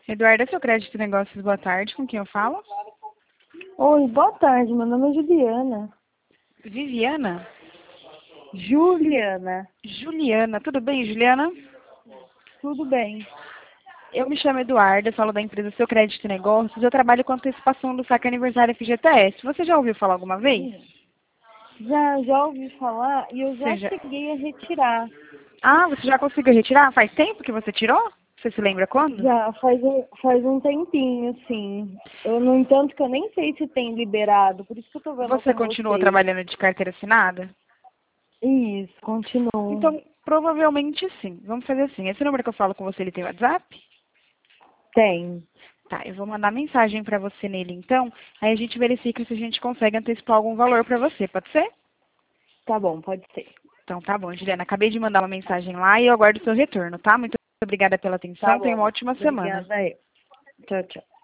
Eduardo, seu crédito e negócios, boa tarde. Com quem eu falo? Oi, boa tarde. Meu nome é Juliana. Viviana? Juliana. Juliana. Tudo bem, Juliana? Tudo bem? Eu me chamo Eduardo, eu falo da empresa Seu Crédito e Negócios. Eu trabalho com antecipação do saque aniversário FGTS. Você já ouviu falar alguma vez? Já ouvi falar e eu já Você já... cheguei a retirar. Ah, você já conseguiu retirar? Faz tempo que você tirou? Você se lembra quando? Já faz um tempinho, sim. No entanto, que eu nem sei se tem liberado, por isso que eu tô vendo Você com continua vocês. trabalhando de carteira assinada? Isso, continuo. Então, provavelmente sim. Vamos fazer assim. Esse número que eu falo com você, ele tem WhatsApp? Tem. Tá, eu vou mandar mensagem pra você nele então. Aí a gente verifica se a gente consegue antecipar algum valor pra você, pode ser? Tá bom, pode ser. Então tá bom, Juliana. Acabei de mandar uma mensagem lá e eu aguardo o seu retorno, tá? Muito obrigada pela Tá atenção. Tenha uma bom. ótima semana. Obrigada aí. Tchau, tchau.